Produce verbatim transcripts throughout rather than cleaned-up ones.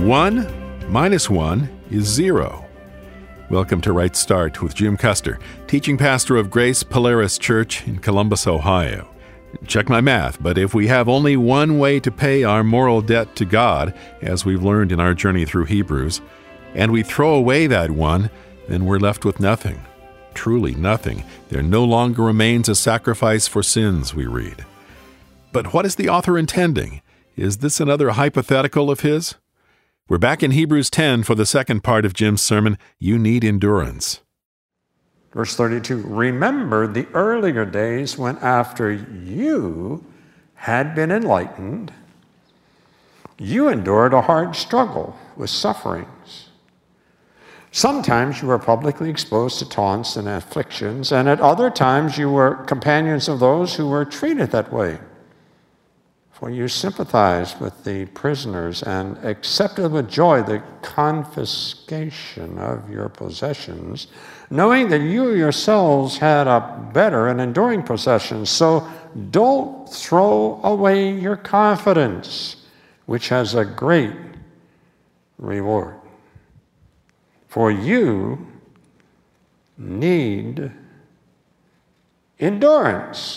One minus one is zero. Welcome to Right Start with Jim Custer, teaching pastor of Grace Polaris Church in Columbus, Ohio. Check my math, but if we have only one way to pay our moral debt to God, as we've learned in our journey through Hebrews, and we throw away that one, then we're left with nothing. Truly nothing. There no longer remains a sacrifice for sins, we read. But what is the author intending? Is this another hypothetical of his? We're back in Hebrews ten for the second part of Jim's sermon, You Need Endurance. Verse thirty-two, remember the earlier days when after you had been enlightened, you endured a hard struggle with sufferings. Sometimes you were publicly exposed to taunts and afflictions, and at other times you were companions of those who were treated that way. For you sympathized with the prisoners and accepted with joy the confiscation of your possessions, knowing that you yourselves had a better and enduring possession. So don't throw away your confidence, which has a great reward. For you need endurance,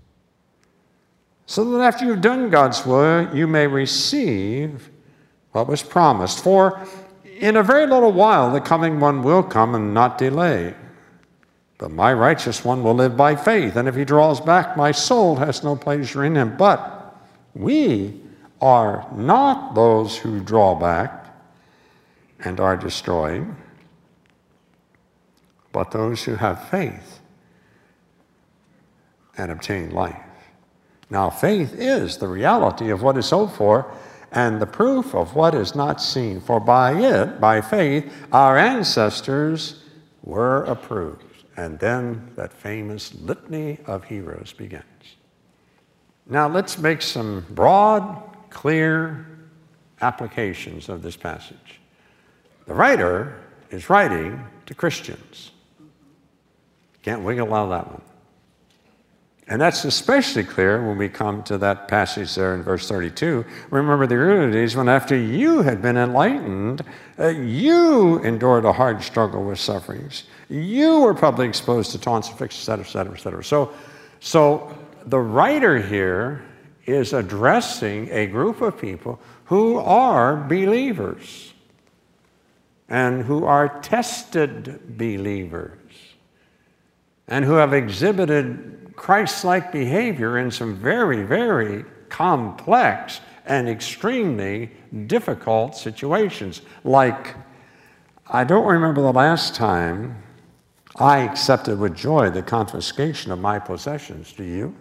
so that after you've done God's will, you may receive what was promised. For in a very little while the coming one will come and not delay. But my righteous one will live by faith, and if he draws back, my soul has no pleasure in him. But we are not those who draw back and are destroyed, but those who have faith and obtain life. Now, faith is the reality of what is hoped for and the proof of what is not seen. For by it, by faith, our ancestors were approved. And then that famous litany of heroes begins. Now, let's make some broad, clear applications of this passage. The writer is writing to Christians. Can't wiggle out that one. And that's especially clear when we come to that passage there in verse thirty-two. Remember the early days when after you had been enlightened, uh, you endured a hard struggle with sufferings. You were publicly exposed to taunts, afflictions, et cetera, et cetera, et cetera. So, so the writer here is addressing a group of people who are believers and who are tested believers and who have exhibited Christ-like behavior in some very, very complex and extremely difficult situations. Like, I don't remember the last time I accepted with joy the confiscation of my possessions. Do you?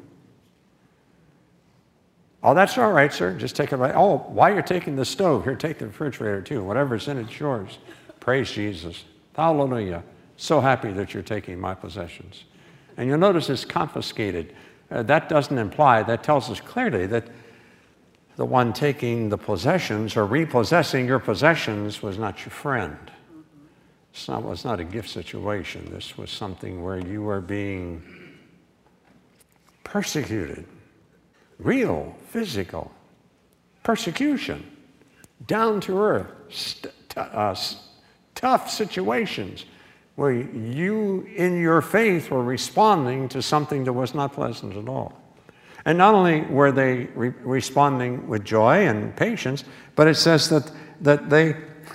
Oh, that's all right, sir. Just take it right. Oh, while you're taking the stove, here, take the refrigerator too. Whatever's in it's yours. Praise Jesus. Hallelujah. So happy that you're taking my possessions. And you'll notice it's confiscated. Uh, that doesn't imply, that tells us clearly that the one taking the possessions or repossessing your possessions was not your friend. It's not, it was not a gift situation. This was something where you were being persecuted. Real, physical persecution. Down to earth, st- t- uh, tough situations, where you, in your faith, were responding to something that was not pleasant at all. And not only were they re- responding with joy and patience, but it says that, that they,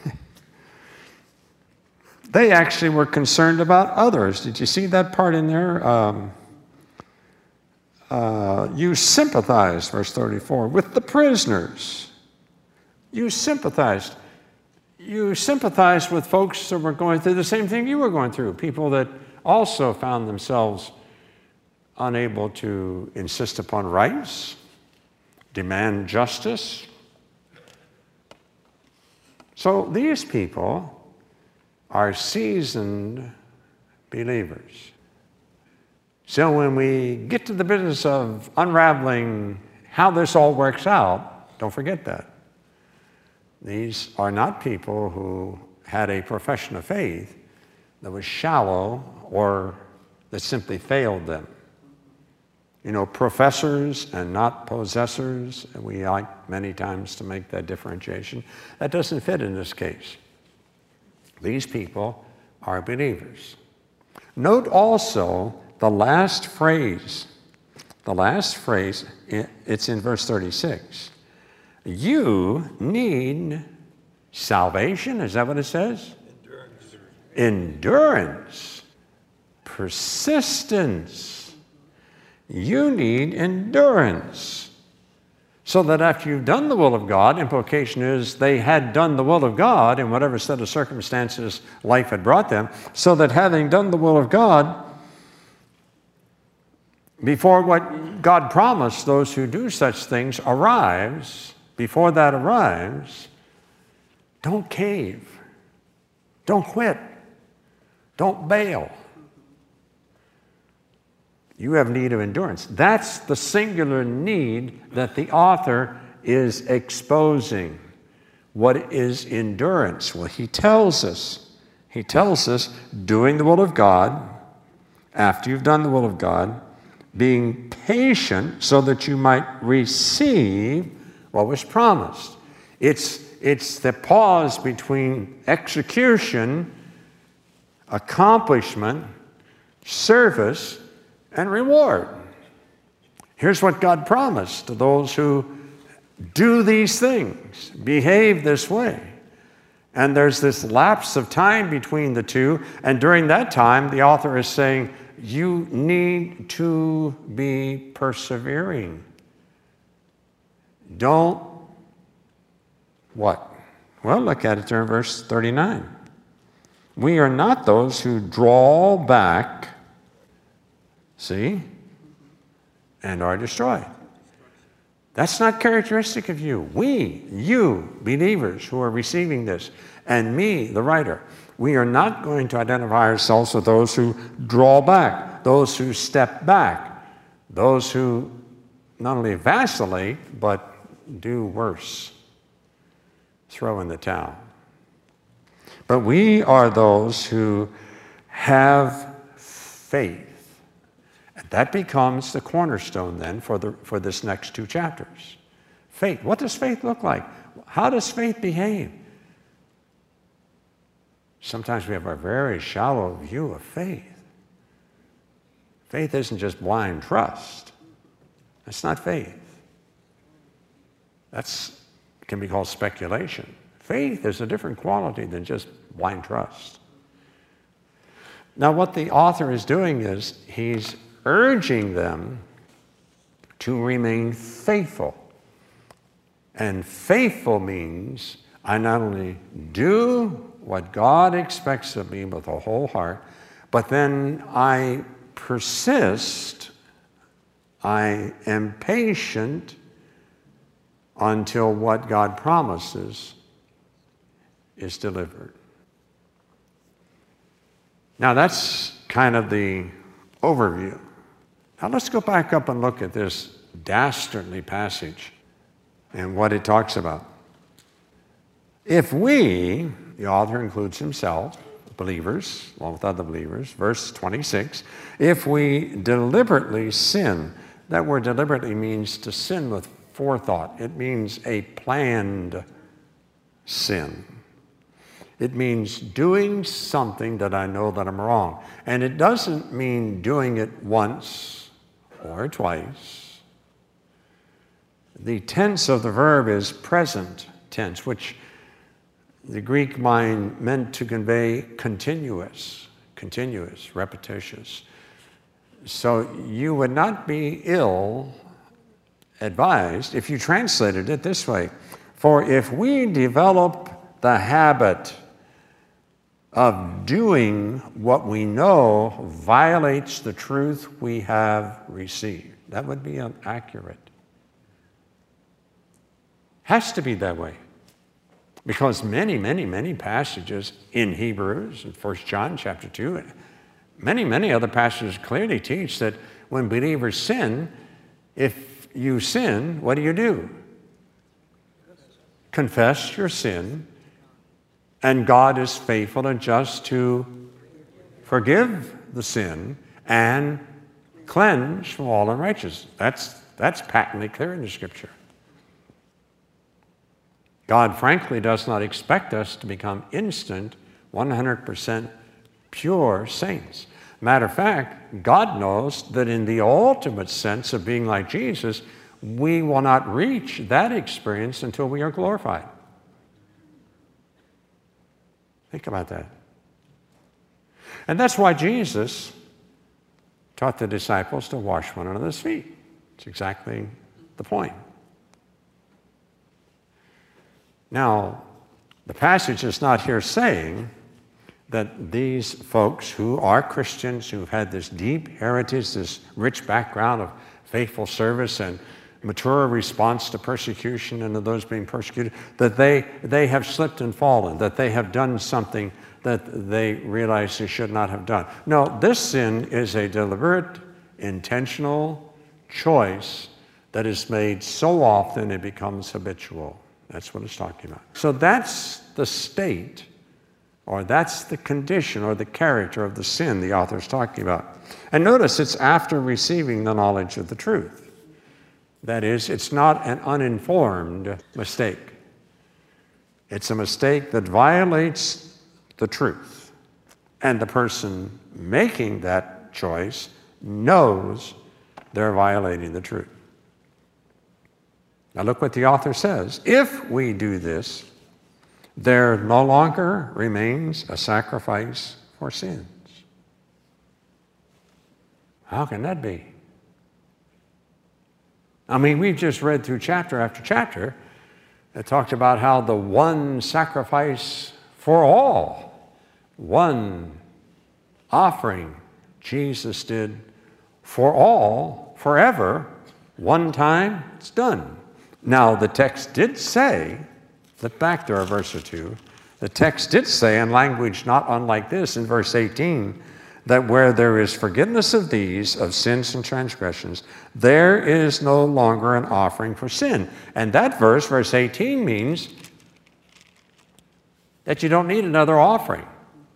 they actually were concerned about others. Did you see that part in there? Um, uh, you sympathized, verse thirty-four, with the prisoners. You sympathized. You sympathized with folks that were going through the same thing you were going through, people that also found themselves unable to insist upon rights, demand justice. So these people are seasoned believers. So when we get to the business of unraveling how this all works out, don't forget that. These are not people who had a profession of faith that was shallow or that simply failed them. you know, professors and not possessors. And we like many times to make that differentiation. That doesn't fit in this case. These people are believers. Note also the last phrase. The last phrase, it's in verse thirty-six. You need salvation, is that what it says? Endurance. Endurance. Persistence. You need endurance. So that after you've done the will of God, implication is they had done the will of God in whatever set of circumstances life had brought them, so that having done the will of God, before what God promised those who do such things arrives, before that arrives, don't cave. Don't quit. Don't bail. You have need of endurance. That's the singular need that the author is exposing. What is endurance? Well, he tells us. He tells us doing the will of God, after you've done the will of God, being patient so that you might receive what was promised. It's, it's the pause between execution, accomplishment, service, and reward. Here's what God promised to those who do these things, behave this way. And there's this lapse of time between the two, and during that time, the author is saying, you need to be persevering. Don't what? Well, look at it there in verse thirty-nine. We are not those who draw back, see, and are destroyed. That's not characteristic of you. We, you, believers who are receiving this, and me, the writer, we are not going to identify ourselves with those who draw back, those who step back, those who not only vacillate, but do worse, throw in the towel. But we are those who have faith. And that becomes the cornerstone then for, the, for this next two chapters. Faith. What does faith look like? How does faith behave? Sometimes we have a very shallow view of faith. Faith isn't just blind trust. That's not faith. That's can be called speculation. Faith is a different quality than just blind trust. Now, what the author is doing is he's urging them to remain faithful. And faithful means I not only do what God expects of me with a whole heart, but then I persist, I am patient until what God promises is delivered. Now that's kind of the overview. Now let's go back up and look at this dastardly passage and what it talks about. If we, the author includes himself, believers, along with other believers, verse twenty-six, if we deliberately sin, that word deliberately means to sin with forethought. It means a planned sin. It means doing something that I know that I'm wrong. And it doesn't mean doing it once or twice. The tense of the verb is present tense, which the Greek mind meant to convey continuous, continuous, repetitious. So you would not be ill advised if you translated it this way. For if we develop the habit of doing what we know violates the truth we have received, that would be accurate. Has to be that way. Because many, many, many passages in Hebrews, in First John chapter two, many, many other passages clearly teach that when believers sin, if you sin, what do you do? Confess your sin, and God is faithful and just to forgive the sin and cleansed from all unrighteousness. That's, that's patently clear in the Scripture. God, frankly, does not expect us to become instant, one hundred percent pure saints. Matter of fact, God knows that in the ultimate sense of being like Jesus, we will not reach that experience until we are glorified. Think about that. And that's why Jesus taught the disciples to wash one another's feet. It's exactly the point. Now, the passage is not here saying that these folks who are Christians, who've had this deep heritage, this rich background of faithful service and mature response to persecution and to those being persecuted, that they, they have slipped and fallen, that they have done something that they realize they should not have done. No, this sin is a deliberate, intentional choice that is made so often it becomes habitual. That's what it's talking about. So that's the state, or that's the condition or the character of the sin the author's talking about. And notice it's after receiving the knowledge of the truth. That is, it's not an uninformed mistake. It's a mistake that violates the truth. And the person making that choice knows they're violating the truth. Now look what the author says. If we do this, there no longer remains a sacrifice for sins. How can that be? I mean, we've just read through chapter after chapter that talked about how the one sacrifice for all, one offering Jesus did for all, forever, one time, it's done. Now, the text did say, flip back there a verse or two, the text did say in language not unlike this in verse eighteen, that where there is forgiveness of these, of sins and transgressions, there is no longer an offering for sin. And that verse, verse eighteen, means that you don't need another offering.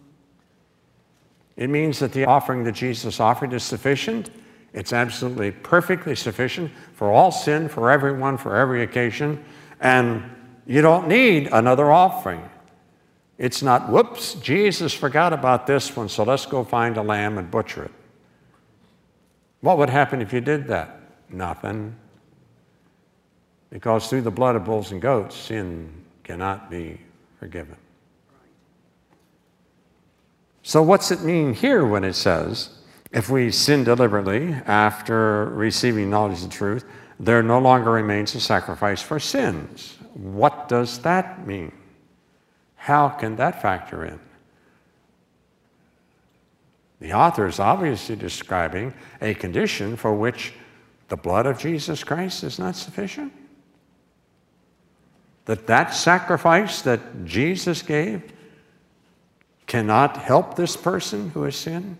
It means that the offering that Jesus offered is sufficient. It's absolutely perfectly sufficient for all sin, for everyone, for every occasion. And you don't need another offering. It's not, whoops, Jesus forgot about this one, so let's go find a lamb and butcher it. What would happen if you did that? Nothing. Because through the blood of bulls and goats, sin cannot be forgiven. So what's it mean here when it says, if we sin deliberately after receiving knowledge of the truth, there no longer remains a sacrifice for sins? What does that mean? How can that factor in? The author is obviously describing a condition for which the blood of Jesus Christ is not sufficient. That that sacrifice that Jesus gave cannot help this person who has sinned.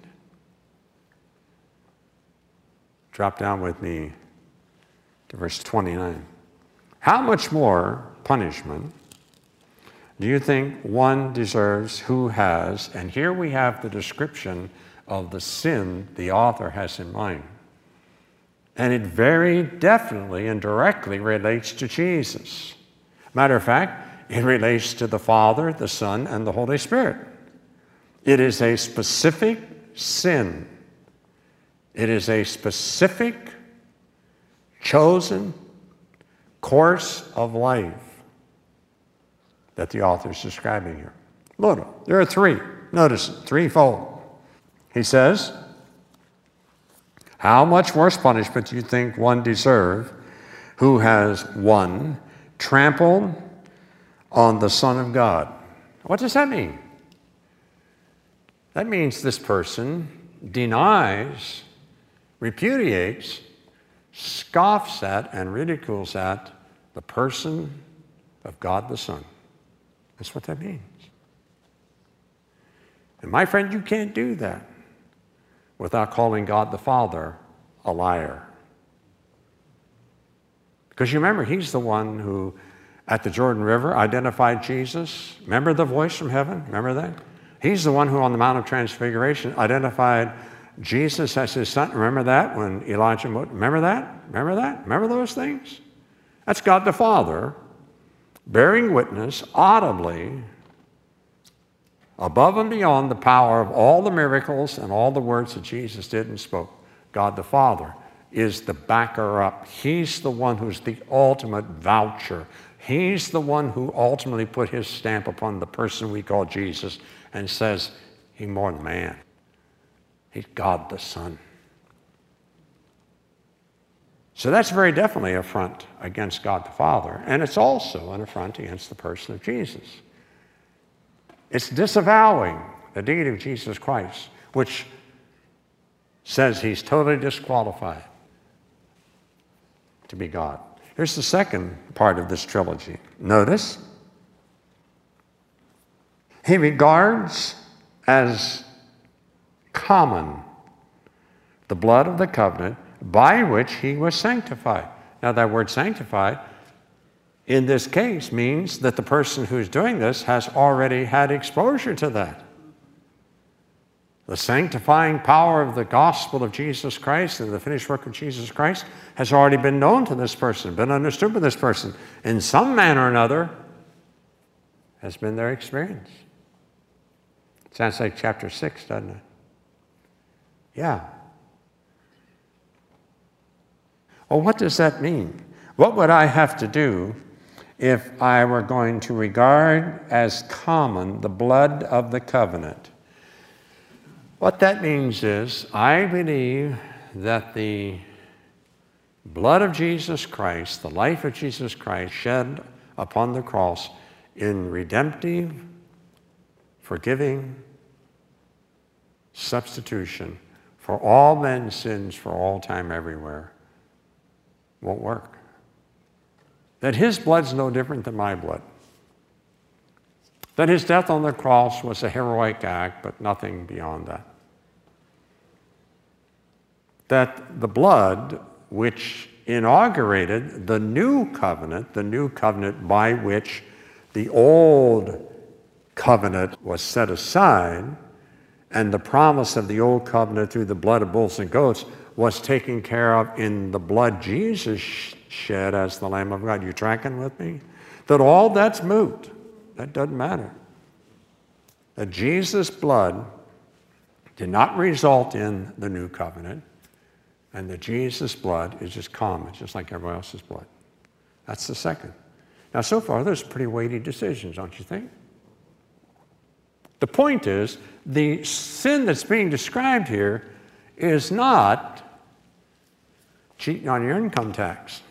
Drop down with me to verse twenty-nine. How much more punishment do you think one deserves who has, and here we have the description of the sin the author has in mind. And it very definitely and directly relates to Jesus. Matter of fact, it relates to the Father, the Son, and the Holy Spirit. It is a specific sin. It is a specific, chosen course of life that the author is describing here. Look, there are three. Notice, threefold. He says, how much worse punishment do you think one deserve who has, one, trampled on the Son of God? What does that mean? That means this person denies, repudiates, scoffs at, and ridicules at the person of God the Son. That's what that means. And my friend, you can't do that without calling God the Father a liar. Because you remember, he's the one who, at the Jordan River, identified Jesus. Remember the voice from heaven? Remember that? He's the one who, on the Mount of Transfiguration, identified Jesus as his son. Remember that when Elijah, remember that? Remember that? Remember those things? That's God the Father bearing witness audibly above and beyond the power of all the miracles and all the words that Jesus did and spoke. God the Father is the backer up. He's the one who's the ultimate voucher. He's the one who ultimately put his stamp upon the person we call Jesus and says, he's more than man. He's God the Son. So that's very definitely an affront against God the Father, and it's also an affront against the person of Jesus. It's disavowing the deity of Jesus Christ, which says he's totally disqualified to be God. Here's the second part of this trilogy. Notice, he regards as common the blood of the covenant by which he was sanctified. Now that word sanctified in this case means that the person who's doing this has already had exposure to that. The sanctifying power of the gospel of Jesus Christ and the finished work of Jesus Christ has already been known to this person, been understood by this person. In some manner or another has been their experience. Sounds like chapter six, doesn't it? Yeah. Well, what does that mean? What would I have to do if I were going to regard as common the blood of the covenant? What that means is, I believe that the blood of Jesus Christ, the life of Jesus Christ shed upon the cross in redemptive, forgiving substitution for all men's sins for all time everywhere, won't work. That his blood's no different than my blood. That his death on the cross was a heroic act, but nothing beyond that. That the blood which inaugurated the new covenant, the new covenant by which the old covenant was set aside, and the promise of the old covenant through the blood of bulls and goats was taken care of in the blood Jesus shed as the Lamb of God. You tracking with me? That all that's moot. That doesn't matter. That Jesus' blood did not result in the new covenant, and that Jesus' blood is just common, just like everyone else's blood. That's the second. Now, so far, there's pretty weighty decisions, don't you think? The point is, the sin that's being described here is not cheating on your income tax.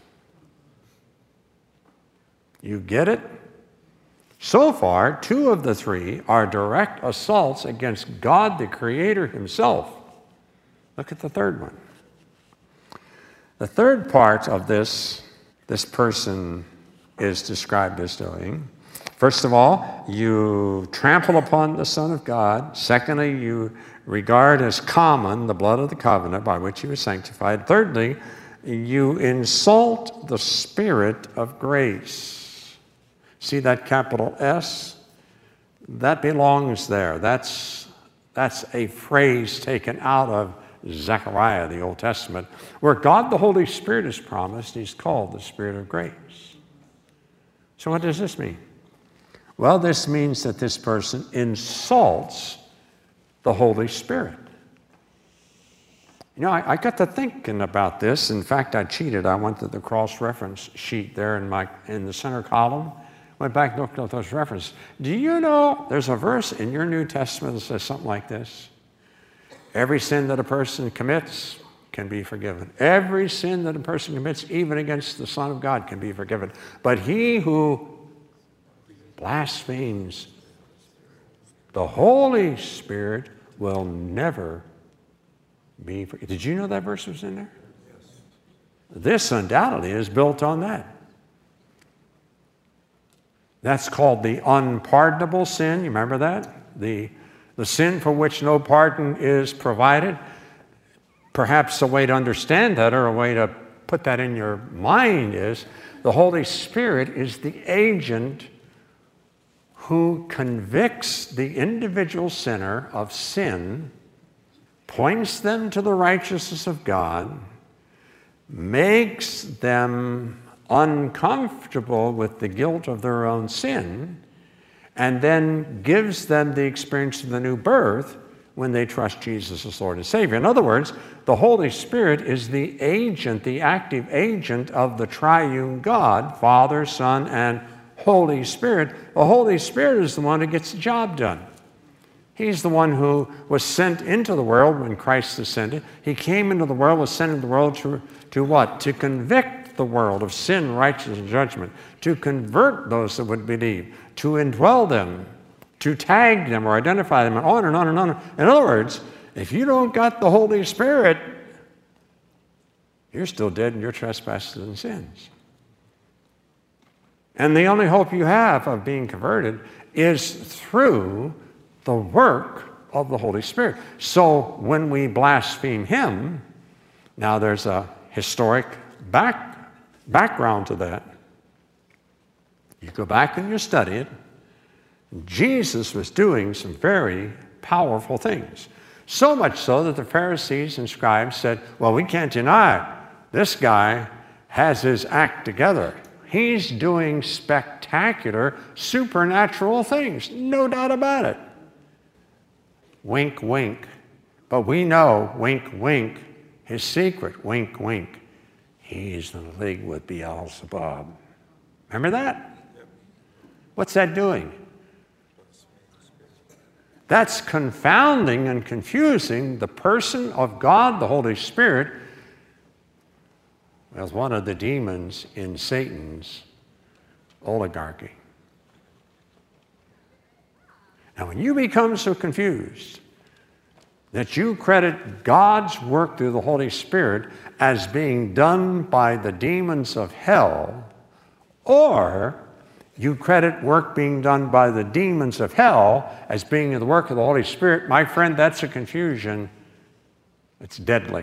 You get it? So far, two of the three are direct assaults against God, the Creator himself. Look at the third one. The third part of this, this person is described as doing. First of all, you trample upon the Son of God. Secondly, you regard as common the blood of the covenant by which he was sanctified. Thirdly, you insult the Spirit of grace. See that capital S? That belongs there. That's, that's a phrase taken out of Zechariah, the Old Testament, where God the Holy Spirit is promised. He's called the Spirit of grace. So what does this mean? Well, this means that this person insults the Holy Spirit. You know, I, I got to thinking about this. In fact, I cheated. I went to the cross-reference sheet there in, my, in the center column. Went back and looked at those references. Do you know there's a verse in your New Testament that says something like this? Every sin that a person commits can be forgiven. Every sin that a person commits, even against the Son of God, can be forgiven. But he who blasphemes the Holy Spirit will never be forgiven. Did you know that verse was in there? Yes. This undoubtedly is built on that. That's called the unpardonable sin. You remember that? The, the sin for which no pardon is provided. Perhaps a way to understand that, or a way to put that in your mind, is the Holy Spirit is the agent who convicts the individual sinner of sin points them to the righteousness of God, makes them uncomfortable with the guilt of their own sin, and then gives them the experience of the new birth when they trust Jesus as Lord and Savior. In other words, the Holy Spirit is the agent, the active agent of the triune God, Father, Son, and Holy Spirit. The Holy Spirit is the one who gets the job done. He's the one who was sent into the world when Christ ascended. He came into the world, was sent into the world to, to what? To convict the world of sin, righteousness, and judgment, to convert those that would believe, to indwell them, to tag them or identify them, and on and on and on. In other words, if you don't got the Holy Spirit, you're still dead in your trespasses and sins. And the only hope you have of being converted is through the work of the Holy Spirit. So when we blaspheme Him, now there's a historic back, background to that. You go back and you study it. Jesus was doing some very powerful things. So much so that the Pharisees and scribes said, well, we can't deny it. This guy has his act together. He's doing spectacular, supernatural things. No doubt about it. Wink, wink. But we know, wink, wink, his secret, wink, wink. He's in league with Beelzebub. Remember that? What's that doing? That's confounding and confusing the person of God, the Holy Spirit, as one of the demons in Satan's oligarchy. Now, when you become so confused that you credit God's work through the Holy Spirit as being done by the demons of hell, or you credit work being done by the demons of hell as being the work of the Holy Spirit, my friend, that's a confusion. It's deadly.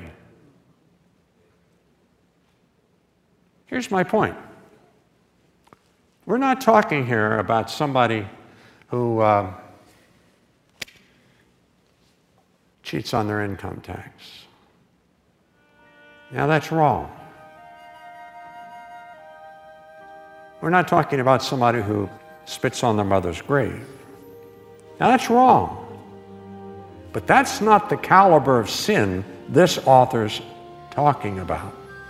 Here's my point. We're not talking here about somebody who uh, cheats on their income tax. Now, that's wrong. We're not talking about somebody who spits on their mother's grave. Now, that's wrong. But that's not the caliber of sin this author's talking about.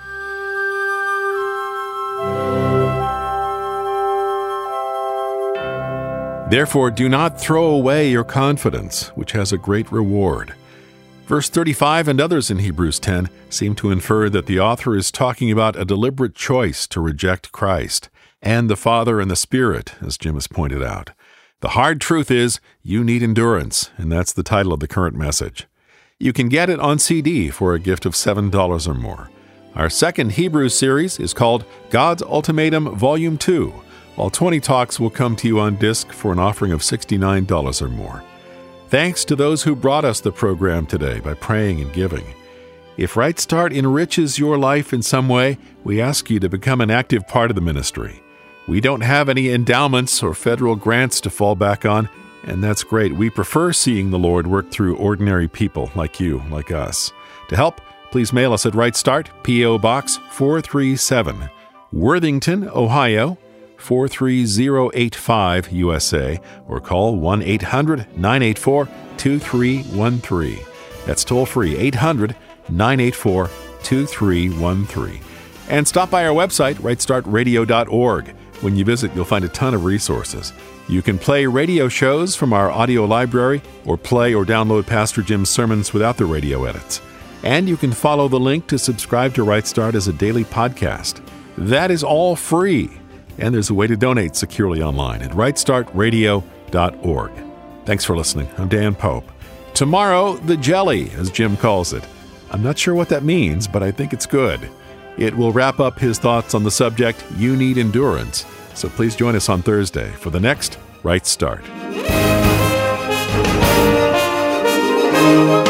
Therefore, do not throw away your confidence, which has a great reward. Verse thirty-five and others in Hebrews ten seem to infer that the author is talking about a deliberate choice to reject Christ and the Father and the Spirit, as Jim has pointed out. The hard truth is, you need endurance, and that's the title of the current message. You can get it on C D for a gift of seven dollars or more. Our second Hebrews series is called God's Ultimatum Volume two. All twenty talks will come to you on disc for an offering of sixty-nine dollars or more. Thanks to those who brought us the program today by praying and giving. If Right Start enriches your life in some way, we ask you to become an active part of the ministry. We don't have any endowments or federal grants to fall back on, and that's great. We prefer seeing the Lord work through ordinary people like you, like us. To help, please mail us at Right Start, P O Box four three seven, Worthington, Ohio, four three zero eight five, U S A, or call one eight hundred nine eight four two three one three. That's toll free, eight hundred nine eight four two three one three. And stop by our website, right start radio dot org. When you visit, you'll find a ton of resources. You can play radio shows from our audio library, or play or download Pastor Jim's sermons without the radio edits. And you can follow the link to subscribe to Right Start as a daily podcast. That is all free. And there's a way to donate securely online at right start radio dot org. Thanks for listening. I'm Dan Pope. Tomorrow, the jelly, as Jim calls it. I'm not sure what that means, but I think it's good. It will wrap up his thoughts on the subject, You Need Endurance. So please join us on Thursday for the next Right Start.